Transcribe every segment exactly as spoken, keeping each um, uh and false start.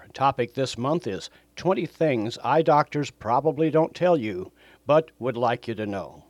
Our topic this month is twenty things eye doctors probably don't tell you, but would like you to know.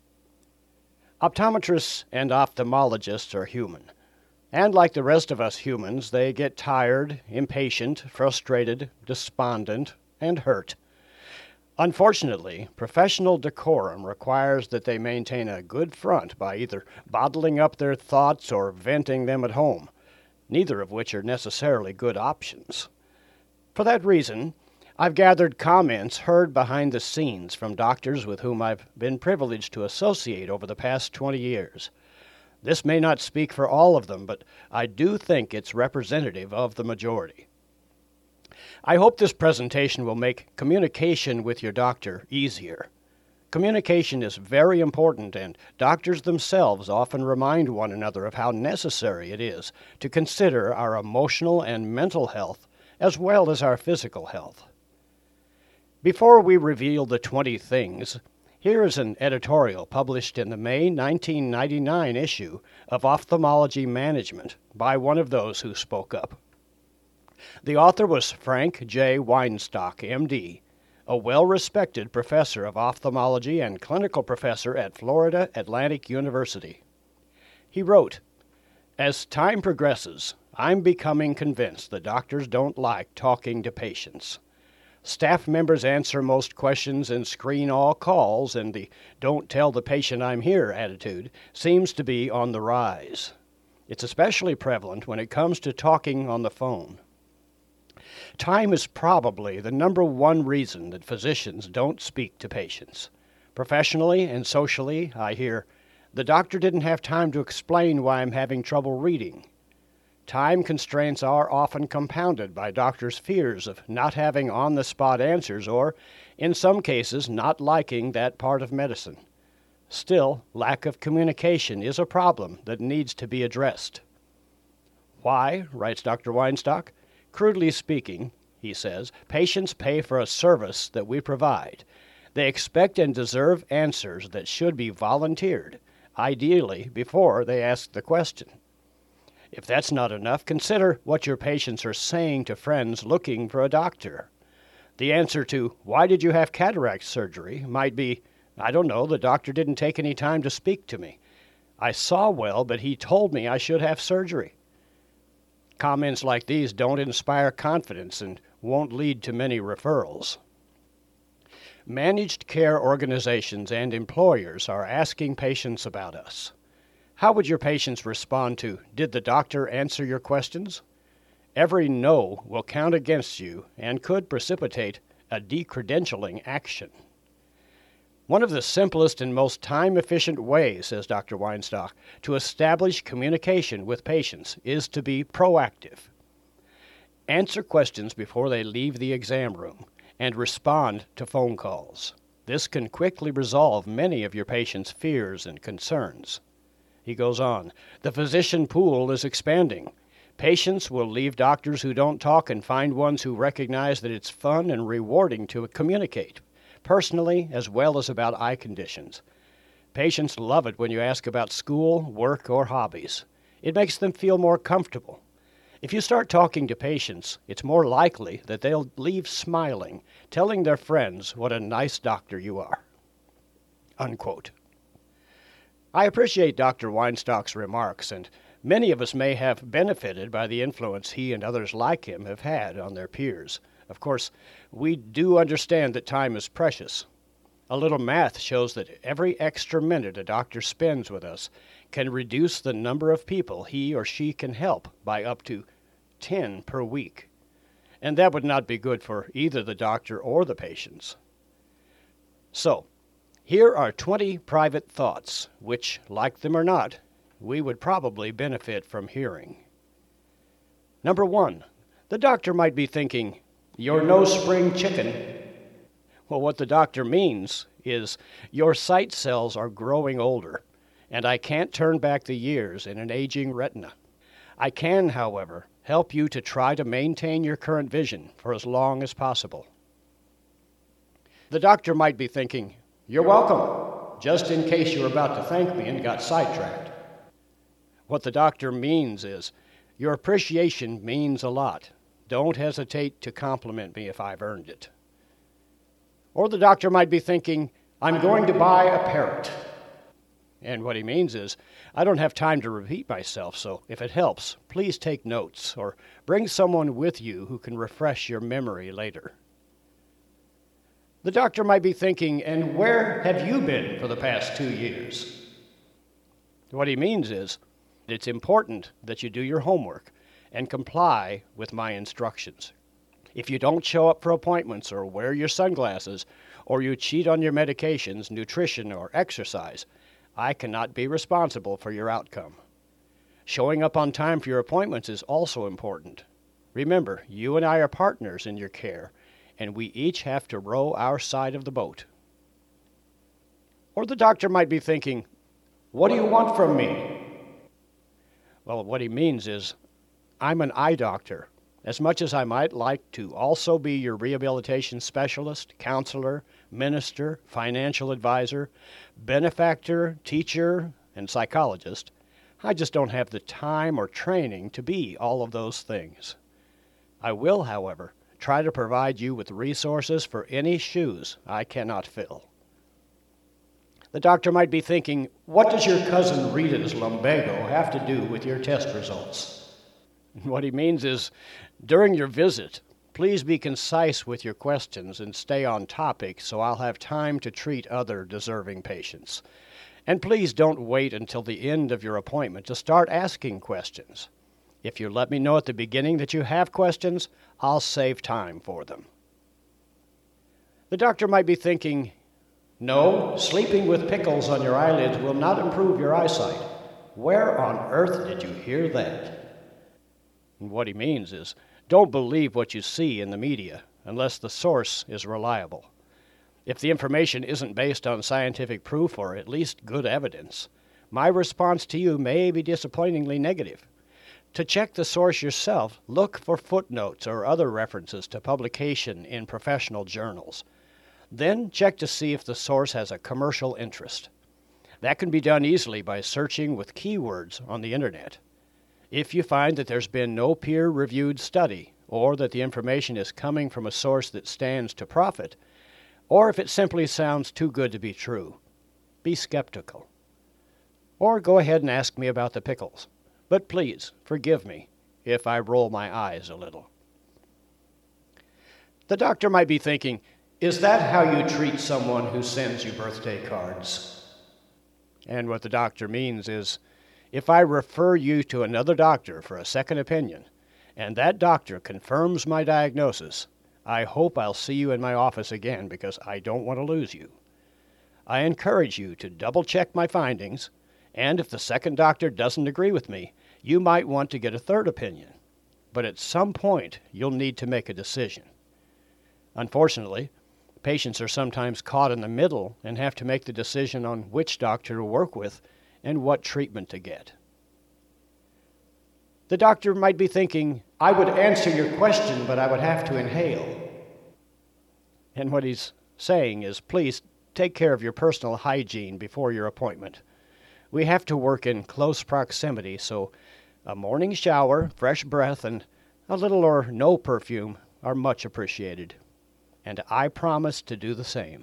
Optometrists and ophthalmologists are human. And like the rest of us humans, they get tired, impatient, frustrated, despondent, and hurt. Unfortunately, professional decorum requires that they maintain a good front by either bottling up their thoughts or venting them at home, neither of which are necessarily good options. For that reason, I've gathered comments heard behind the scenes from doctors with whom I've been privileged to associate over the past twenty years. This may not speak for all of them, but I do think it's representative of the majority. I hope this presentation will make communication with your doctor easier. Communication is very important, and doctors themselves often remind one another of how necessary it is to consider our emotional and mental health as well as our physical health. Before we reveal the twenty things, here is an editorial published in the May nineteen ninety-nine issue of Ophthalmology Management by one of those who spoke up. The author was Frank J. Weinstock, M D, a well-respected professor of ophthalmology and clinical professor at Florida Atlantic University. He wrote, "As time progresses, I'm becoming convinced that doctors don't like talking to patients. Staff members answer most questions and screen all calls, and the don't tell the patient I'm here attitude seems to be on the rise. It's especially prevalent when it comes to talking on the phone. Time is probably the number one reason that physicians don't speak to patients. Professionally and socially, I hear, the doctor didn't have time to explain why I'm having trouble reading. Time constraints are often compounded by doctors' fears of not having on-the-spot answers or, in some cases, not liking that part of medicine. Still, lack of communication is a problem that needs to be addressed. Why, writes Doctor Weinstock, crudely speaking, he says, patients pay for a service that we provide. They expect and deserve answers that should be volunteered, ideally before they ask the question. If that's not enough, consider what your patients are saying to friends looking for a doctor. The answer to, why did you have cataract surgery, might be, I don't know, the doctor didn't take any time to speak to me. I saw well, but he told me I should have surgery. Comments like these don't inspire confidence and won't lead to many referrals. Managed care organizations and employers are asking patients about us. How would your patients respond to, did the doctor answer your questions? Every no will count against you and could precipitate a decredentialing action. One of the simplest and most time-efficient ways, says Doctor Weinstock, to establish communication with patients is to be proactive. Answer questions before they leave the exam room and respond to phone calls. This can quickly resolve many of your patients' fears and concerns. He goes on, the physician pool is expanding. Patients will leave doctors who don't talk and find ones who recognize that it's fun and rewarding to communicate, personally as well as about eye conditions. Patients love it when you ask about school, work, or hobbies. It makes them feel more comfortable. If you start talking to patients, it's more likely that they'll leave smiling, telling their friends what a nice doctor you are." Unquote. I appreciate Doctor Weinstock's remarks, and many of us may have benefited by the influence he and others like him have had on their peers. Of course, we do understand that time is precious. A little math shows that every extra minute a doctor spends with us can reduce the number of people he or she can help by up to ten per week. And that would not be good for either the doctor or the patients. So, here are twenty private thoughts, which, like them or not, we would probably benefit from hearing. Number one, the doctor might be thinking, "You're no spring chicken." Well, what the doctor means is, your sight cells are growing older, and I can't turn back the years in an aging retina. I can, however, help you to try to maintain your current vision for as long as possible. The doctor might be thinking, "You're welcome, just in case you were about to thank me and got sidetracked." What the doctor means is, your appreciation means a lot. Don't hesitate to compliment me if I've earned it. Or the doctor might be thinking, I'm going to buy a parrot. And what he means is, I don't have time to repeat myself, so if it helps, please take notes or bring someone with you who can refresh your memory later. The doctor might be thinking, and where have you been for the past two years? What he means is, it's important that you do your homework and comply with my instructions. If you don't show up for appointments or wear your sunglasses, or you cheat on your medications, nutrition, or exercise, I cannot be responsible for your outcome. Showing up on time for your appointments is also important. Remember, you and I are partners in your care, and we each have to row our side of the boat. Or the doctor might be thinking, what do you want from me? Well, what he means is, I'm an eye doctor. As much as I might like to also be your rehabilitation specialist, counselor, minister, financial advisor, benefactor, teacher, and psychologist, I just don't have the time or training to be all of those things. I will, however, try to provide you with resources for any shoes I cannot fill. The doctor might be thinking, what does your cousin Rita's lumbago have to do with your test results? What he means is, during your visit, please be concise with your questions and stay on topic so I'll have time to treat other deserving patients. And please don't wait until the end of your appointment to start asking questions. If you let me know at the beginning that you have questions, I'll save time for them. The doctor might be thinking, no, sleeping with pickles on your eyelids will not improve your eyesight. Where on earth did you hear that? And what he means is, don't believe what you see in the media unless the source is reliable. If the information isn't based on scientific proof or at least good evidence, my response to you may be disappointingly negative. To check the source yourself, look for footnotes or other references to publication in professional journals. Then check to see if the source has a commercial interest. That can be done easily by searching with keywords on the internet. If you find that there's been no peer-reviewed study, or that the information is coming from a source that stands to profit, or if it simply sounds too good to be true, be skeptical. Or go ahead and ask me about the pickles. But please, forgive me if I roll my eyes a little. The doctor might be thinking, is that how you treat someone who sends you birthday cards? And what the doctor means is, if I refer you to another doctor for a second opinion, and that doctor confirms my diagnosis, I hope I'll see you in my office again because I don't want to lose you. I encourage you to double-check my findings, and if the second doctor doesn't agree with me, you might want to get a third opinion. But at some point, you'll need to make a decision. Unfortunately, patients are sometimes caught in the middle and have to make the decision on which doctor to work with and what treatment to get. The doctor might be thinking, I would answer your question, but I would have to inhale. And what he's saying is, please take care of your personal hygiene before your appointment. We have to work in close proximity, so a morning shower, fresh breath, and a little or no perfume are much appreciated. And I promise to do the same.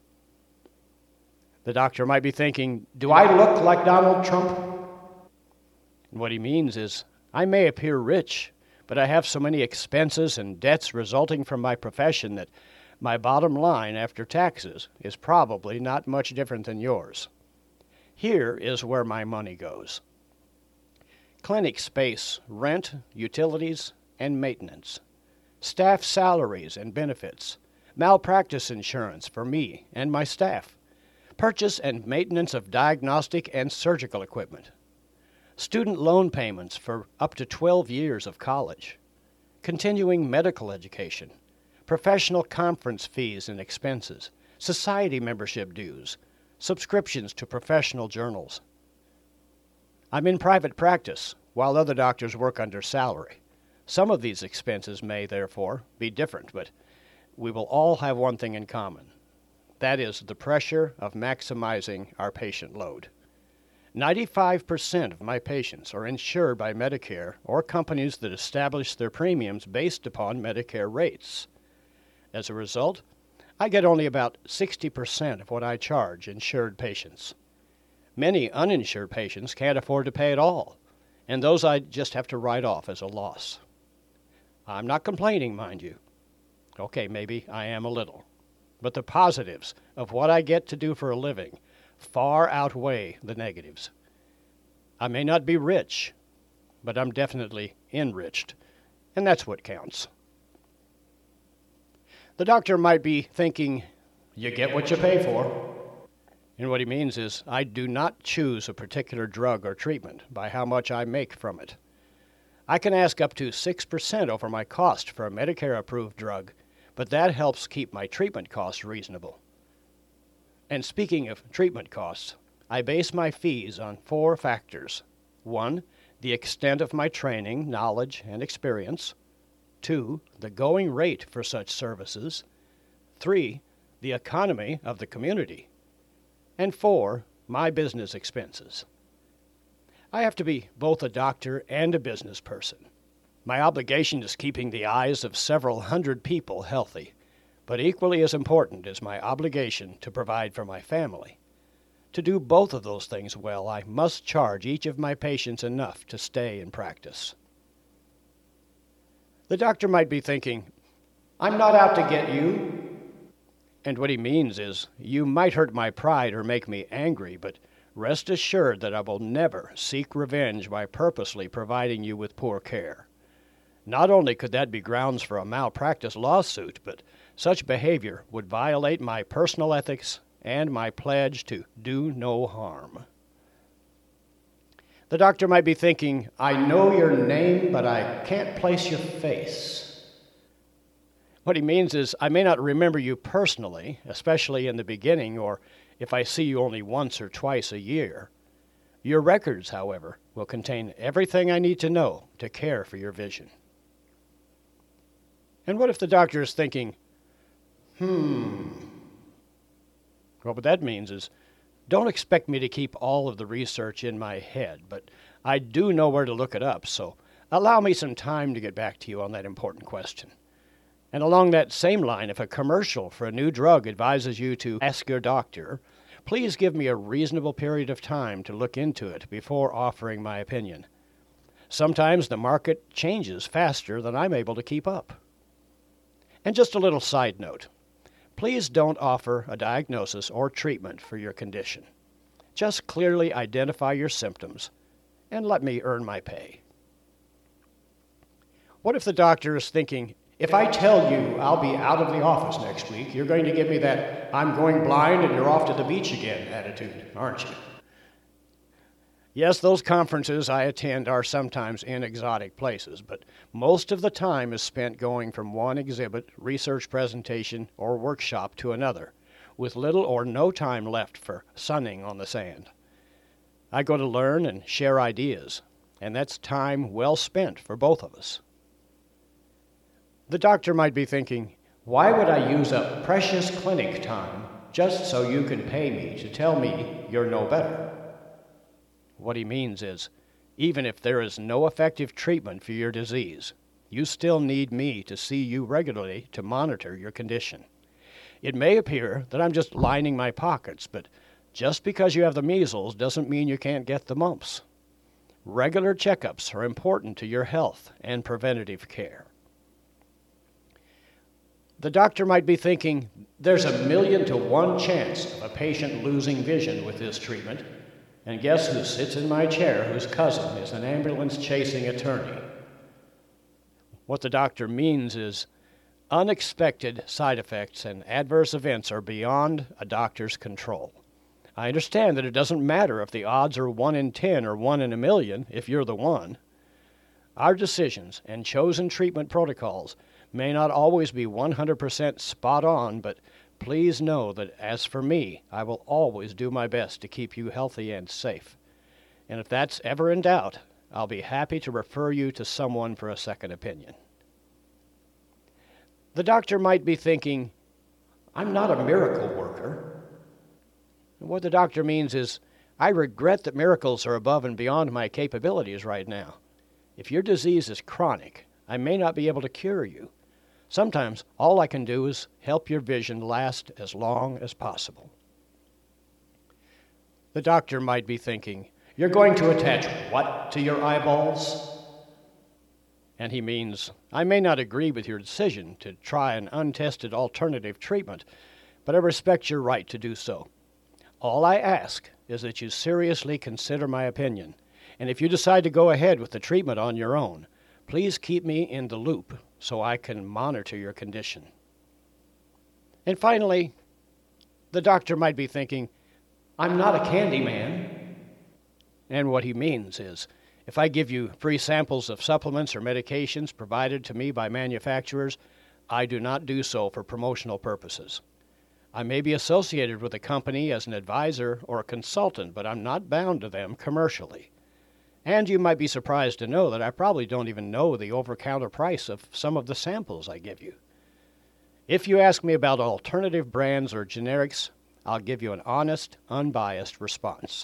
The doctor might be thinking, do I look like Donald Trump? And what he means is, I may appear rich, but I have so many expenses and debts resulting from my profession that my bottom line after taxes is probably not much different than yours. Here is where my money goes. Clinic space, rent, utilities, and maintenance. Staff salaries and benefits. Malpractice insurance for me and my staff. Purchase and maintenance of diagnostic and surgical equipment. Student loan payments for up to twelve years of college. Continuing medical education. Professional conference fees and expenses. Society membership dues. Subscriptions to professional journals. I'm in private practice, while other doctors work under salary. Some of these expenses may, therefore, be different, but we will all have one thing in common. That is the pressure of maximizing our patient load. ninety-five percent of my patients are insured by Medicare or companies that establish their premiums based upon Medicare rates. As a result, I get only about sixty percent of what I charge insured patients. Many uninsured patients can't afford to pay at all, and those I just have to write off as a loss. I'm not complaining, mind you. Okay, maybe I am a little. But the positives of what I get to do for a living far outweigh the negatives. I may not be rich, but I'm definitely enriched, and that's what counts. The doctor might be thinking, you get what you pay for. And what he means is, I do not choose a particular drug or treatment by how much I make from it. I can ask up to six percent over my cost for a Medicare-approved drug, but that helps keep my treatment costs reasonable. And speaking of treatment costs, I base my fees on four factors. One, the extent of my training, knowledge, and experience. Two, the going rate for such services. Three, the economy of the community. And four, my business expenses. I have to be both a doctor and a business person. My obligation is keeping the eyes of several hundred people healthy, but equally as important is my obligation to provide for my family. To do both of those things well, I must charge each of my patients enough to stay in practice. The doctor might be thinking, I'm not out to get you. And what he means is, you might hurt my pride or make me angry, but rest assured that I will never seek revenge by purposely providing you with poor care. Not only could that be grounds for a malpractice lawsuit, but such behavior would violate my personal ethics and my pledge to do no harm. The doctor might be thinking, I know your name, but I can't place your face. What he means is, I may not remember you personally, especially in the beginning, or if I see you only once or twice a year. Your records, however, will contain everything I need to know to care for your vision. And what if the doctor is thinking, hmm... Well, what that means is, don't expect me to keep all of the research in my head, but I do know where to look it up, so allow me some time to get back to you on that important question. And along that same line, if a commercial for a new drug advises you to ask your doctor, please give me a reasonable period of time to look into it before offering my opinion. Sometimes the market changes faster than I'm able to keep up. And just a little side note. Please don't offer a diagnosis or treatment for your condition. Just clearly identify your symptoms and let me earn my pay. What if the doctor is thinking, if I tell you I'll be out of the office next week, you're going to give me that I'm going blind and you're off to the beach again attitude, aren't you? Yes, those conferences I attend are sometimes in exotic places, but most of the time is spent going from one exhibit, research presentation, or workshop to another, with little or no time left for sunning on the sand. I go to learn and share ideas, and that's time well spent for both of us. The doctor might be thinking, why would I use up precious clinic time just so you can pay me to tell me you're no better? What he means is, even if there is no effective treatment for your disease, you still need me to see you regularly to monitor your condition. It may appear that I'm just lining my pockets, but just because you have the measles doesn't mean you can't get the mumps. Regular checkups are important to your health and preventative care. The doctor might be thinking, there's a million to one chance of a patient losing vision with this treatment. And guess who sits in my chair whose cousin is an ambulance-chasing attorney? What the doctor means is, unexpected side effects and adverse events are beyond a doctor's control. I understand that it doesn't matter if the odds are one in ten or one in a million if you're the one. Our decisions and chosen treatment protocols may not always be one hundred percent spot on, but please know that as for me, I will always do my best to keep you healthy and safe. And if that's ever in doubt, I'll be happy to refer you to someone for a second opinion. The doctor might be thinking, I'm not a miracle worker. And what the doctor means is, I regret that miracles are above and beyond my capabilities right now. If your disease is chronic, I may not be able to cure you. Sometimes all I can do is help your vision last as long as possible." The doctor might be thinking, "You're going to attach what to your eyeballs?" And he means, "I may not agree with your decision to try an untested alternative treatment, but I respect your right to do so. All I ask is that you seriously consider my opinion, and if you decide to go ahead with the treatment on your own, please keep me in the loop so I can monitor your condition." And finally, the doctor might be thinking, "I'm not a candy man." And what he means is, if I give you free samples of supplements or medications provided to me by manufacturers, I do not do so for promotional purposes. I may be associated with a company as an advisor or a consultant, but I'm not bound to them commercially. And you might be surprised to know that I probably don't even know the over-counter price of some of the samples I give you. If you ask me about alternative brands or generics, I'll give you an honest, unbiased response.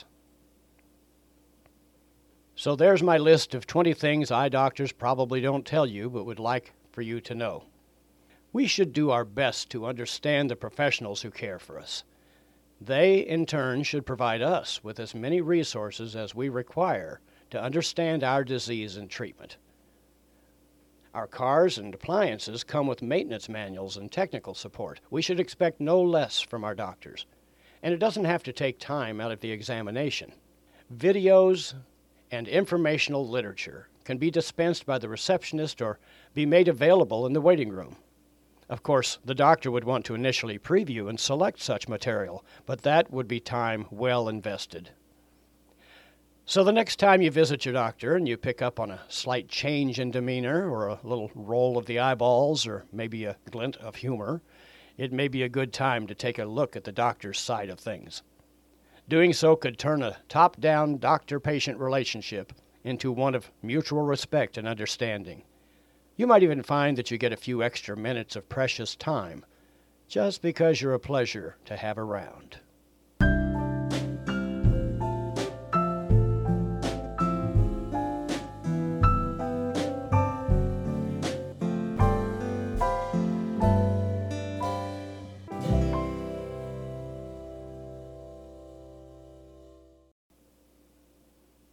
So there's my list of twenty things eye doctors probably don't tell you but would like for you to know. We should do our best to understand the professionals who care for us. They, in turn, should provide us with as many resources as we require to understand our disease and treatment. Our cars and appliances come with maintenance manuals and technical support. We should expect no less from our doctors. And it doesn't have to take time out of the examination. Videos and informational literature can be dispensed by the receptionist or be made available in the waiting room. Of course, the doctor would want to initially preview and select such material, but that would be time well invested. So the next time you visit your doctor and you pick up on a slight change in demeanor or a little roll of the eyeballs or maybe a glint of humor, it may be a good time to take a look at the doctor's side of things. Doing so could turn a top-down doctor-patient relationship into one of mutual respect and understanding. You might even find that you get a few extra minutes of precious time just because you're a pleasure to have around.